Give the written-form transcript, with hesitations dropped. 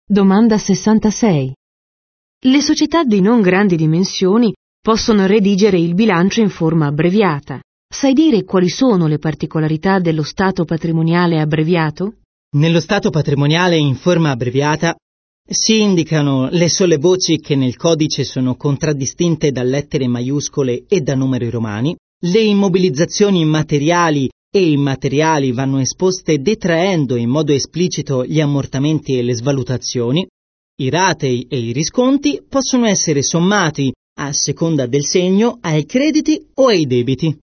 Domanda 66. Le società di non grandi dimensioni possono redigere il bilancio in forma abbreviata. Sai dire quali sono le particolarità dello stato patrimoniale abbreviato? Nello stato patrimoniale in forma abbreviata si indicano le sole voci che nel codice sono contraddistinte da lettere maiuscole e da numeri romani, le immobilizzazioni materiali e immateriali vanno esposte detraendo in modo esplicito gli ammortamenti e le svalutazioni, i ratei e i risconti possono essere sommati, a seconda del segno, ai crediti o ai debiti.